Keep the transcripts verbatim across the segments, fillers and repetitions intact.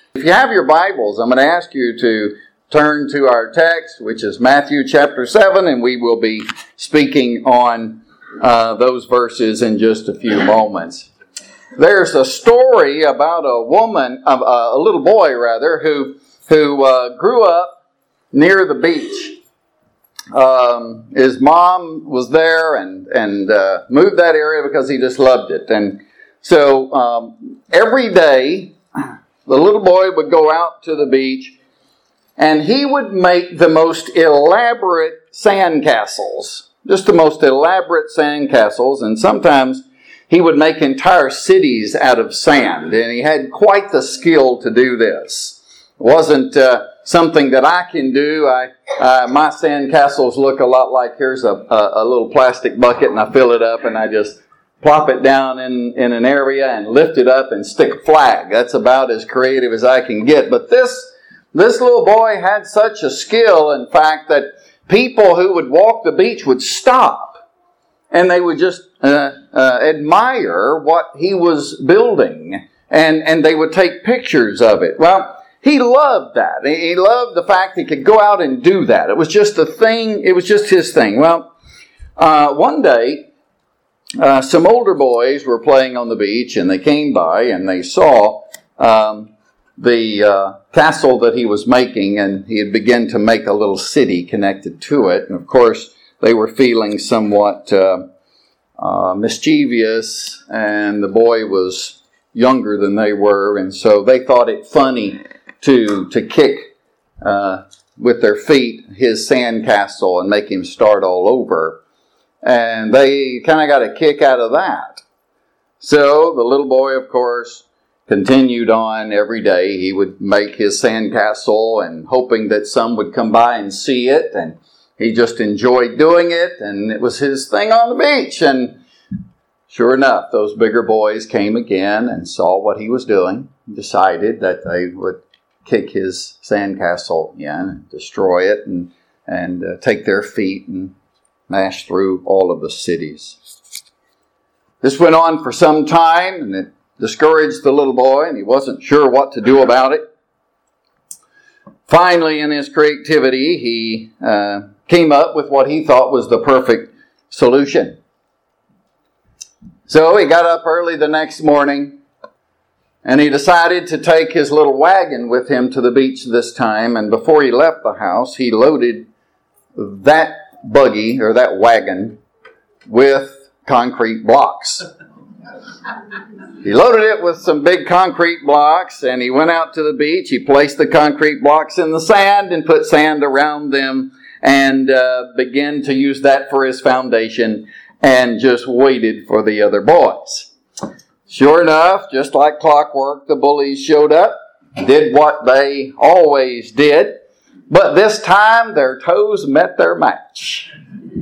If you have your Bibles, I'm going to ask you to turn to our text, which is Matthew chapter seven, and we will be speaking on uh, those verses in just a few moments. There's a story about a woman, uh, a little boy rather, who who uh, grew up near the beach. Um, his mom was there and and uh, moved that area because he just loved it. And so um, every day, the little boy would go out to the beach, and he would make the most elaborate sandcastles, just the most elaborate sandcastles, and sometimes he would make entire cities out of sand, and he had quite the skill to do this. It wasn't uh, something that I can do. I uh, my sandcastles look a lot like here's a, a, a little plastic bucket, and I fill it up, and I just plop it down in, in an area and lift it up and stick a flag. That's about as creative as I can get. But this this little boy had such a skill, in fact, that people who would walk the beach would stop and they would just uh, uh, admire what he was building, and, and they would take pictures of it. Well, he loved that. He loved the fact he could go out and do that. It was just a thing. It was just his thing. Well, uh, one day, Uh, some older boys were playing on the beach, and they came by and they saw um, the uh, castle that he was making, and he had begun to make a little city connected to it. And of course, they were feeling somewhat uh, uh, mischievous, and the boy was younger than they were, and so they thought it funny to to kick uh, with their feet his sandcastle and make him start all over. And they kind of got a kick out of that. So the little boy, of course, continued on every day. He would make his sandcastle and hoping that some would come by and see it. And he just enjoyed doing it. And it was his thing on the beach. And sure enough, those bigger boys came again and saw what he was doing. Decided that they would kick his sandcastle again and destroy it and, and uh, take their feet and smash through all of the cities. This went on for some time, and it discouraged the little boy, and he wasn't sure what to do about it. Finally, in his creativity, he uh, came up with what he thought was the perfect solution. So he got up early the next morning, and he decided to take his little wagon with him to the beach this time, and before he left the house, he loaded that buggy or that wagon with concrete blocks. He loaded it with some big concrete blocks, and he went out to the beach. He placed the concrete blocks in the sand and put sand around them, and uh, began to use that for his foundation, and just waited for the other boys. Sure enough, just like clockwork, the bullies showed up, did what they always did. But this time, their toes met their match.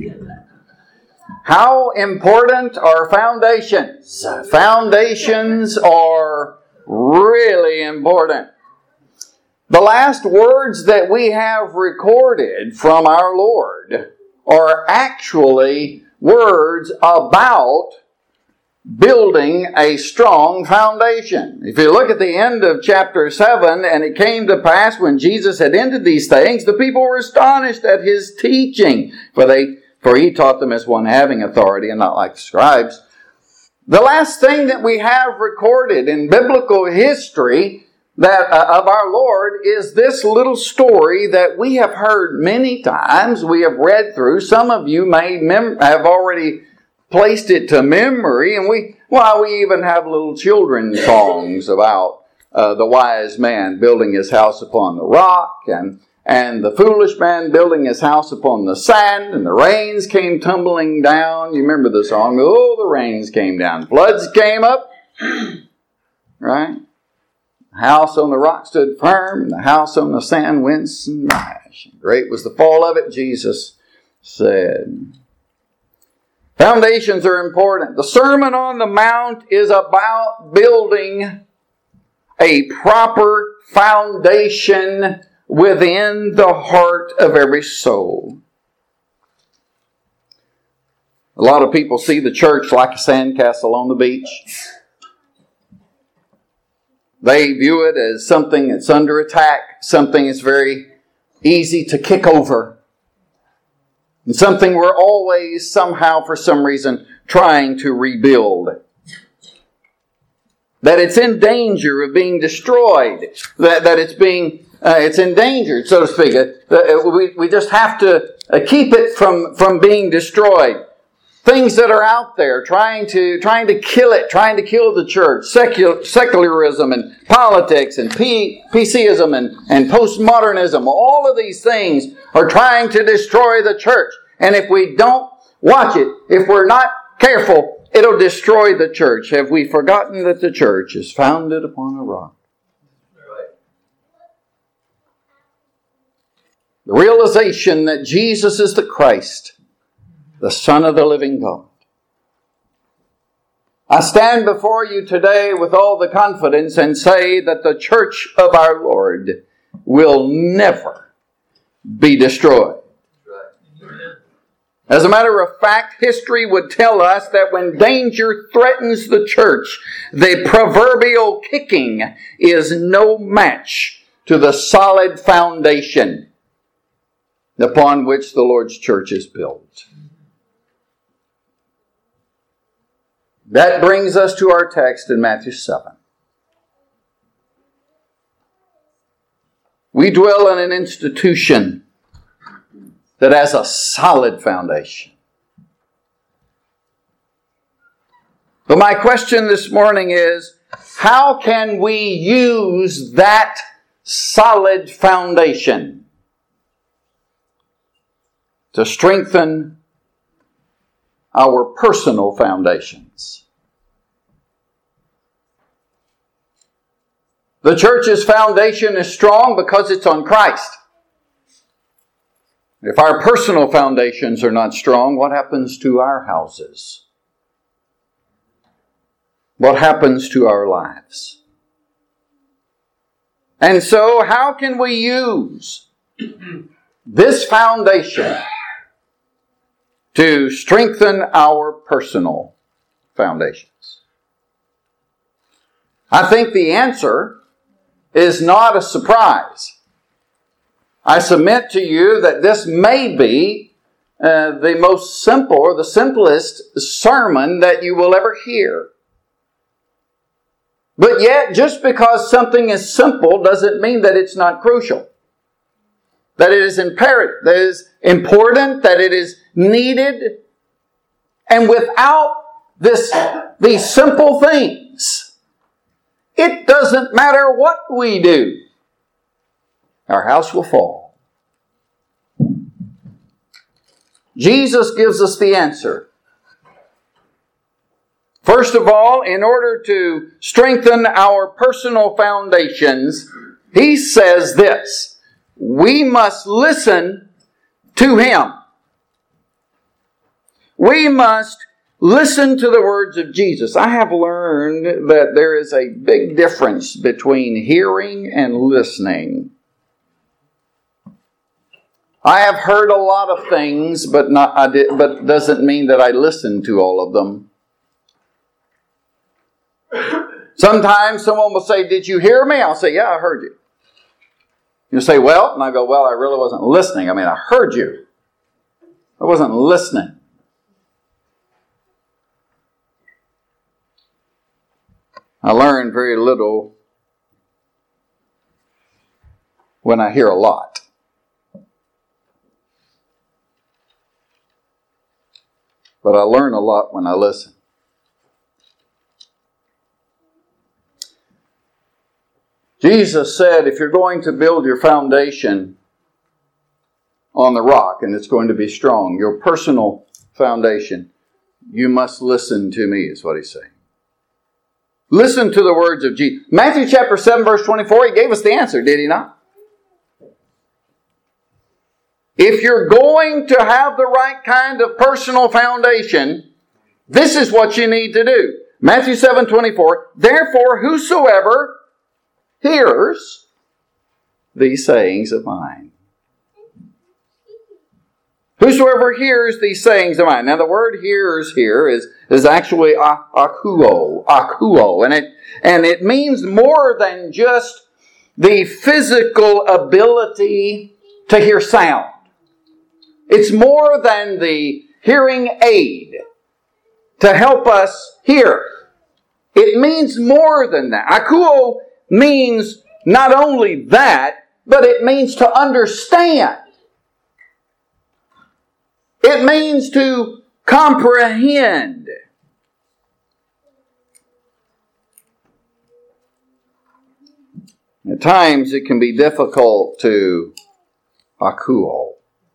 How important are foundations? Foundations are really important. The last words that we have recorded from our Lord are actually words about building a strong foundation. If you look at the end of chapter seven, and it came to pass when Jesus had ended these things, the people were astonished at his teaching, for they for he taught them as one having authority and not like the scribes. The last thing that we have recorded in biblical history that uh, of our Lord is this little story that we have heard many times. We have read through. Some of you may mem- have already placed it to memory, and we, well, we even have little children's songs about uh, the wise man building his house upon the rock, and and the foolish man building his house upon the sand, and the rains came tumbling down. You remember the song? Oh, the rains came down, floods came up, right? The house on the rock stood firm, and the house on the sand went smash. Great was the fall of it, Jesus said. Foundations are important. The Sermon on the Mount is about building a proper foundation within the heart of every soul. A lot of people see the church like a sandcastle on the beach. They view it as something that's under attack, something that's very easy to kick over, and something we're always somehow, for some reason, trying to rebuild. That it's in danger of being destroyed, that, that it's being uh, it's endangered, so to speak. Uh, we, we just have to uh, keep it from, from being destroyed. Things that are out there trying to trying to kill it, trying to kill the church, Secular, secularism and politics and P, PCism and, and postmodernism, all of these things are trying to destroy the church. And if we don't watch it, if we're not careful, it'll destroy the church. Have we forgotten that the church is founded upon a rock? The realization that Jesus is the Christ, the Son of the living God. I stand before you today with all the confidence and say that the church of our Lord will never be destroyed. As a matter of fact, history would tell us that when danger threatens the church, the proverbial kicking is no match to the solid foundation upon which the Lord's church is built. That brings us to our text in Matthew seven. We dwell in an institution that has a solid foundation. But my question this morning is, how can we use that solid foundation to strengthen our personal foundations? The church's foundation is strong because it's on Christ. If our personal foundations are not strong, what happens to our houses? What happens to our lives? And so, how can we use this foundation to strengthen our personal foundations? I think the answer is not a surprise. I submit to you that this may be uh, the most simple or the simplest sermon that you will ever hear. But yet, just because something is simple doesn't mean that it's not crucial. That it is imperative, that it is important, that it is needed. And without this, these simple things, it doesn't matter what we do. Our house will fall. Jesus gives us the answer. First of all, in order to strengthen our personal foundations, He says this: we must listen to Him. We must listen to the words of Jesus. I have learned that there is a big difference between hearing and listening. I have heard a lot of things, but not I did, but doesn't mean that I listened to all of them. Sometimes someone will say, "Did you hear me?" I'll say, "Yeah, I heard you." You say, "Well," and I go, "Well, I really wasn't listening. I mean, I heard you. I wasn't listening." I learn very little when I hear a lot. But I learn a lot when I listen. Jesus said, if you're going to build your foundation on the rock, and it's going to be strong, your personal foundation, you must listen to me, is what He's saying. Listen to the words of Jesus. Matthew chapter seven, verse twenty-four, He gave us the answer, did He not? If you're going to have the right kind of personal foundation, this is what you need to do. Matthew seven, twenty-four, therefore whosoever hears these sayings of mine Whosoever hears these sayings of mine. Now the word hears here is, is actually akuo, akuo. And it, and it means more than just the physical ability to hear sound. It's more than the hearing aid to help us hear. It means more than that. Akuo means not only that, but it means to understand. It means to comprehend. At times it can be difficult to akuo.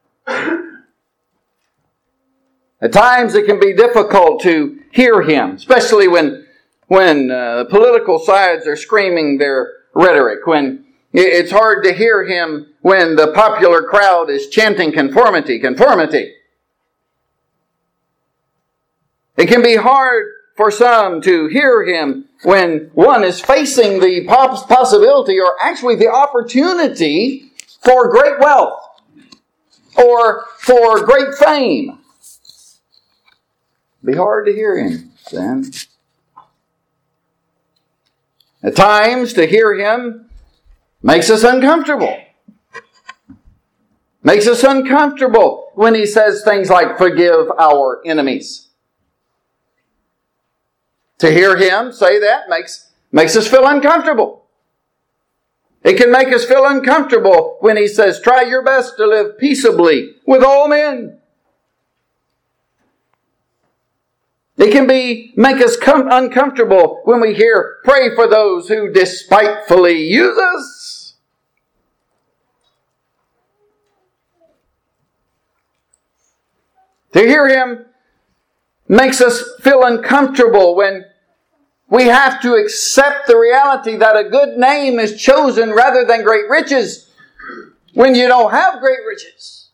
At times it can be difficult to hear Him, especially when, when uh, political sides are screaming their rhetoric, when it's hard to hear Him when the popular crowd is chanting conformity, conformity. It can be hard for some to hear Him when one is facing the possibility or actually the opportunity for great wealth or for great fame. It'd be hard to hear Him then. At times, to hear Him makes us uncomfortable. Makes us uncomfortable when He says things like, forgive our enemies. To hear Him say that makes, makes us feel uncomfortable. It can make us feel uncomfortable when He says, try your best to live peaceably with all men. It can be make us com- uncomfortable when we hear, pray for those who despitefully use us. To hear Him makes us feel uncomfortable when we have to accept the reality that a good name is chosen rather than great riches when you don't have great riches.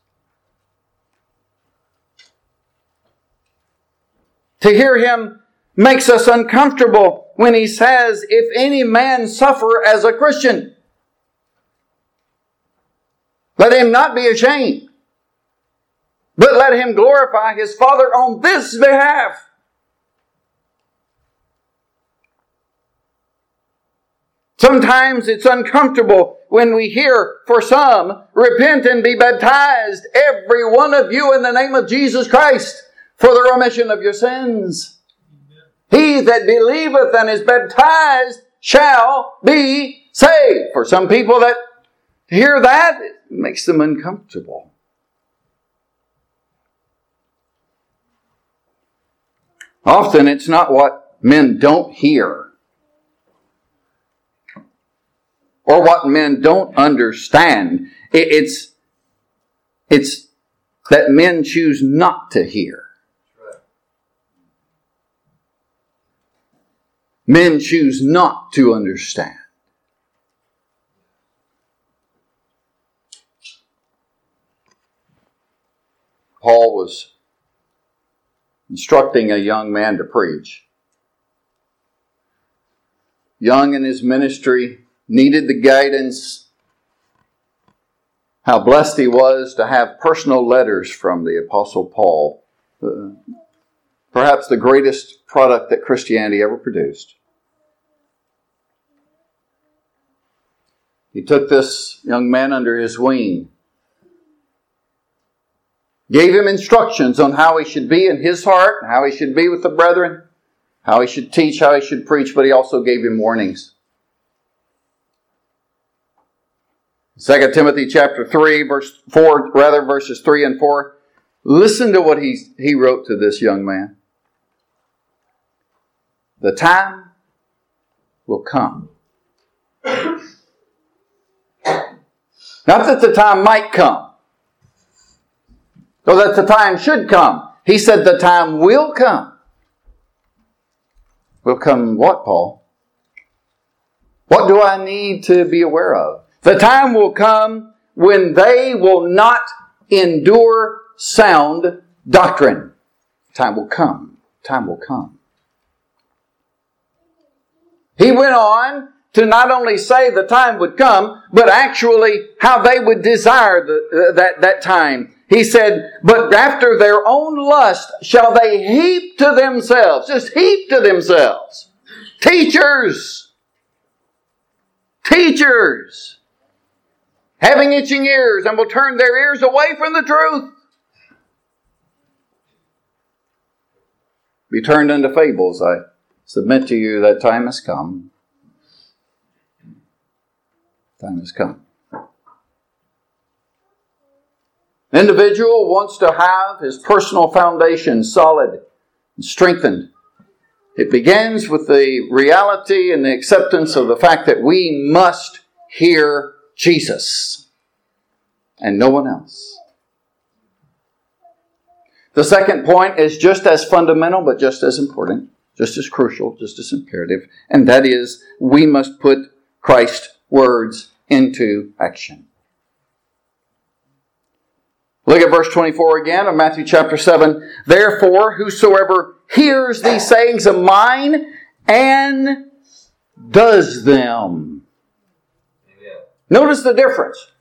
To hear Him makes us uncomfortable when He says, if any man suffer as a Christian, let him not be ashamed, but let him glorify his Father on this behalf. Sometimes it's uncomfortable when we hear, for some, repent and be baptized, every one of you, in the name of Jesus Christ, for the remission of your sins. He that believeth and is baptized shall be saved. For some people that hear that, it makes them uncomfortable. Often it's not what men don't hear, or what men don't understand. It's, it's that men choose not to hear. Men choose not to understand. Paul was instructing a young man to preach. Young in his ministry, needed the guidance. How blessed he was to have personal letters from the Apostle Paul. Uh, perhaps the greatest product that Christianity ever produced. He took this young man under his wing. Gave him instructions on how he should be in his heart, how he should be with the brethren, how he should teach, how he should preach, but he also gave him warnings. Second Timothy chapter three, verse four, rather verses three and four. Listen to what he, he wrote to this young man. The time will come. Not that the time might come, or that the time should come. He said the time will come. Will come what, Paul? What do I need to be aware of? The time will come when they will not endure sound doctrine. Time will come. Time will come. He went on to not only say the time would come, but actually how they would desire the, uh, that, that time. He said, but after their own lust shall they heap to themselves, just heap to themselves, teachers, teachers, having itching ears, and will turn their ears away from the truth. Be turned unto fables. I submit to you that time has come. Time has come. An individual wants to have his personal foundation solid and strengthened. It begins with the reality and the acceptance of the fact that we must hear Jesus and no one else. The second point is just as fundamental, but just as important, just as crucial, just as imperative, and that is we must put Christ's words into action. Look at verse twenty-four again of Matthew chapter seven. Therefore, whosoever hears these sayings of mine and does them. Amen. Notice the difference.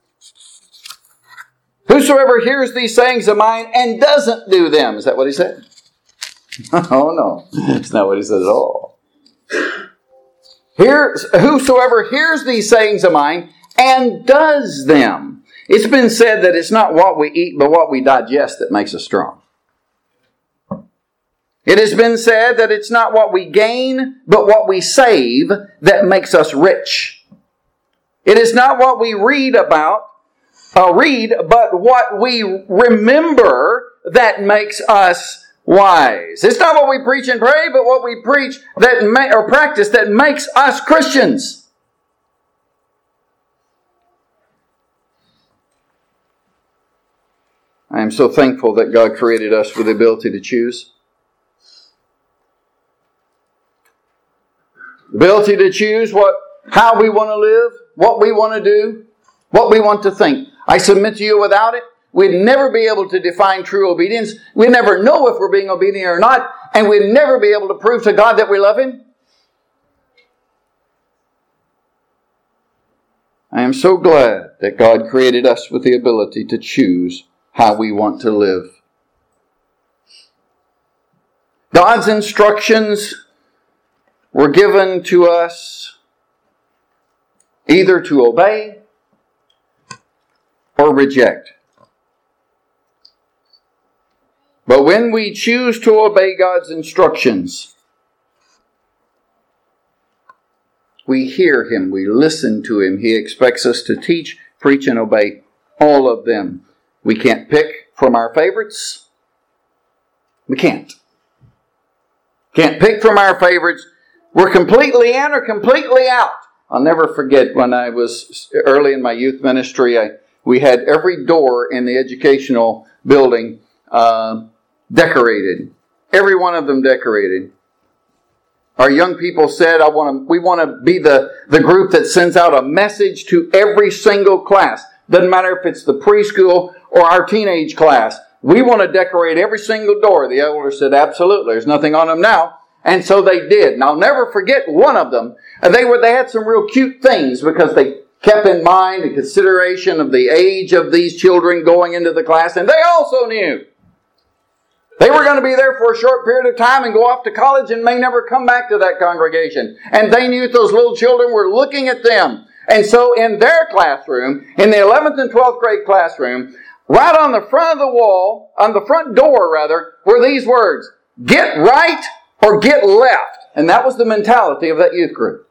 Whosoever hears these sayings of mine and doesn't do them. Is that what he said? Oh no, that's not what he said at all. Here, whosoever hears these sayings of mine and does them. It's been said that it's not what we eat, but what we digest that makes us strong. It has been said that it's not what we gain, but what we save that makes us rich. It is not what we read about, uh, read, but what we remember that makes us wise. It's not what we preach and pray, but what we preach that ma- or practice that makes us Christians. I am so thankful that God created us with the ability to choose. The ability to choose what, how we want to live, what we want to do, what we want to think. I submit to you, without it, we'd never be able to define true obedience. We'd never know if we're being obedient or not, and we'd never be able to prove to God that we love Him. I am so glad that God created us with the ability to choose how we want to live. God's instructions were given to us either to obey or reject. But when we choose to obey God's instructions, we hear Him, we listen to Him. He expects us to teach, preach, and obey all of them. We can't pick from our favorites. We can't. Can't pick from our favorites. We're completely in or completely out. I'll never forget when I was early in my youth ministry, I, we had every door in the educational building uh, decorated. Every one of them decorated. Our young people said, I want to, we want to be the, the group that sends out a message to every single class. Doesn't matter if it's the preschool or our teenage class. We want to decorate every single door. The elder said, absolutely. There's nothing on them now. And so they did. And I'll never forget one of them. They were, they had some real cute things because they kept in mind the consideration of the age of these children going into the class. And they also knew they were going to be there for a short period of time and go off to college and may never come back to that congregation. And they knew those little children were looking at them. And so in their classroom, in the eleventh and twelfth grade classroom, right on the front of the wall, on the front door rather, were these words, get right or get left. And that was the mentality of that youth group.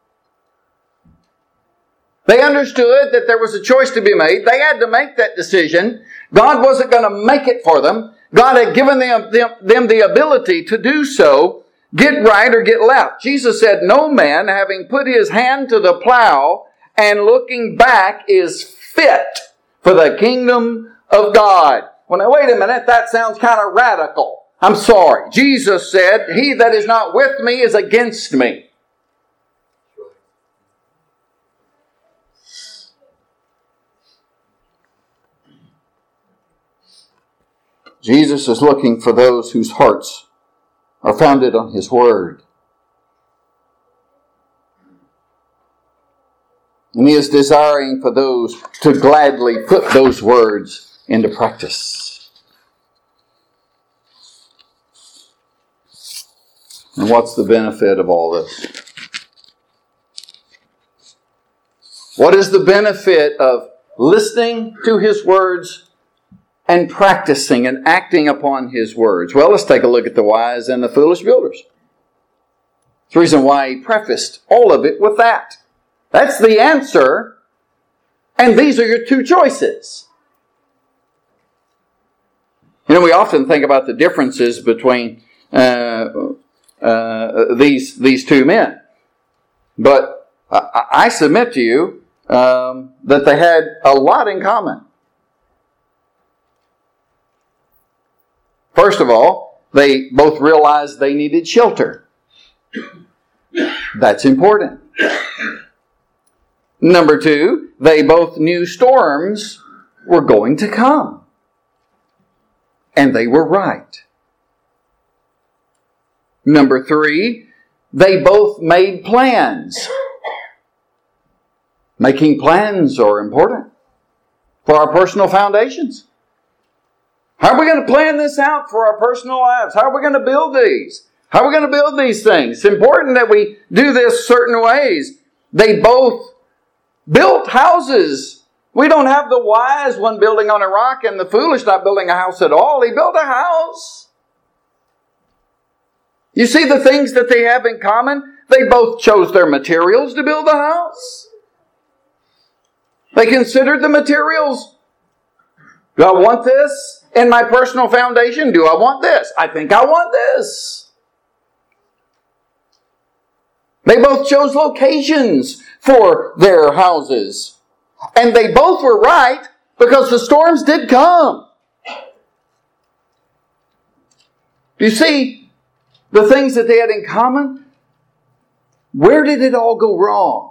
They understood that there was a choice to be made. They had to make that decision. God wasn't going to make it for them. God had given them, them, them the ability to do so. Get right or get left. Jesus said, no man, having put his hand to the plow and looking back, is fit for the kingdom of God. Well, now wait a minute. That sounds kind of radical. I'm sorry. Jesus said, he that is not with me is against me. Jesus is looking for those whose hearts are founded on His Word. And He is desiring for those to gladly put those words into practice. And what's the benefit of all this? What is the benefit of listening to His words and practicing and acting upon His words? Well, let's take a look at the wise and the foolish builders. That's the reason why he prefaced all of it with that. That's the answer, and these are your two choices. You know, we often think about the differences between uh, uh, these these two men, but I, I submit to you um, that they had a lot in common. First of all, they both realized they needed shelter. That's important. Number two, they both knew storms were going to come. And they were right. Number three, they both made plans. Making plans are important for our personal foundations. How are we going to plan this out for our personal lives? How are we going to build these? How are we going to build these things? It's important that we do this certain ways. They both built houses. We don't have the wise one building on a rock and the foolish not building a house at all. He built a house. You see the things that they have in common? They both chose their materials to build the house. They considered the materials. Do I want this in my personal foundation? Do I want this? I think I want this. They both chose locations for their houses. And they both were right because the storms did come. Do you see the things that they had in common? Where did it all go wrong?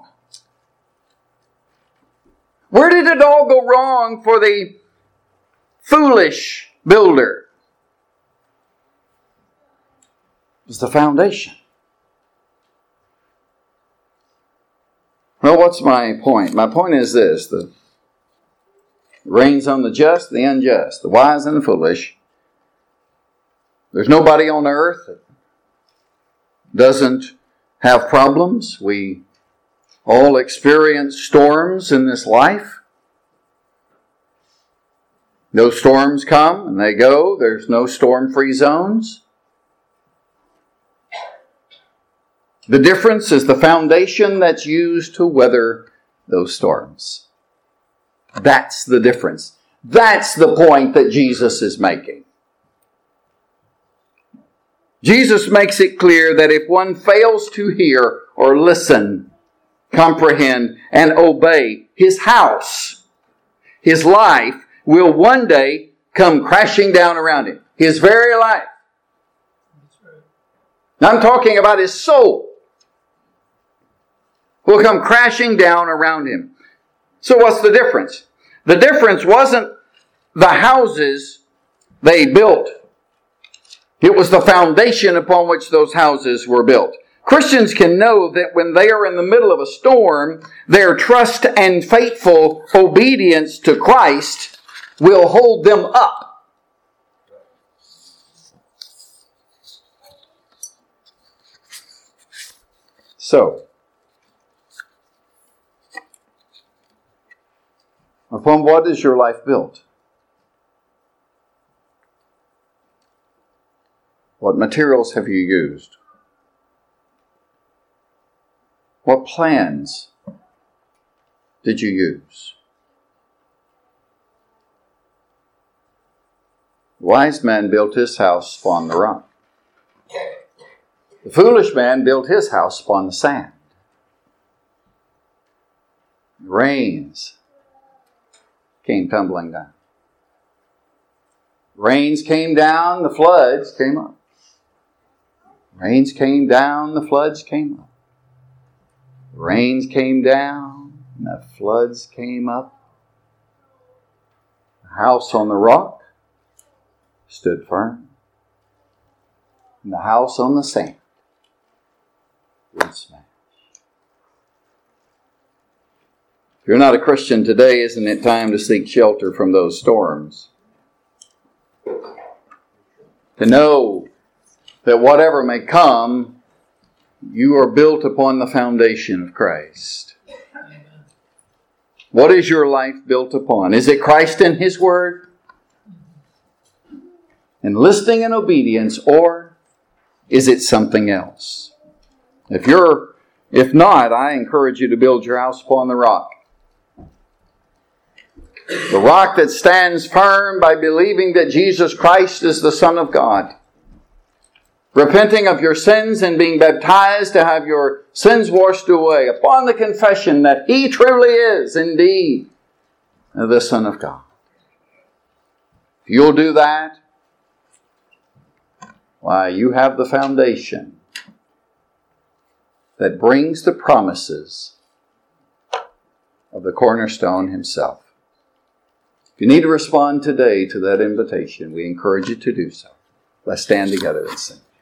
Where did it all go wrong for the foolish builder? It was the foundation. Well, what's my point? My point is this. The rain's on the just, the unjust, the wise and the foolish. There's nobody on earth that doesn't have problems. We all experience storms in this life. Those storms come and they go. There's no storm-free zones. The difference is the foundation that's used to weather those storms. That's the difference. That's the point that Jesus is making. Jesus makes it clear that if one fails to hear or listen, comprehend, and obey, his house, his life, will one day come crashing down around him. His very life. Now I'm talking about his soul. Will come crashing down around him. So what's the difference? The difference wasn't the houses they built. It was the foundation upon which those houses were built. Christians can know that when they are in the middle of a storm, their trust and faithful obedience to Christ will hold them up. So, upon what is your life built? What materials have you used? What plans did you use? The wise man built his house upon the rock. The foolish man built his house upon the sand. The rains came tumbling down. Rains came down, the floods came up. Rains came down, the floods came up. Rains came down, and the floods came up. The house on the rock stood firm, and the house on the sand would smash. If you're not a Christian today, isn't it time to seek shelter from those storms? To know that whatever may come, you are built upon the foundation of Christ. What is your life built upon? Is it Christ and His Word? And listening and obedience, or is it something else? If you're, if not, I encourage you to build your house upon the rock. The rock that stands firm by believing that Jesus Christ is the Son of God. Repenting of your sins and being baptized to have your sins washed away upon the confession that He truly is indeed the Son of God. If you'll do that, why, you have the foundation that brings the promises of the cornerstone Himself. If you need to respond today to that invitation, we encourage you to do so. Let's stand together and sing.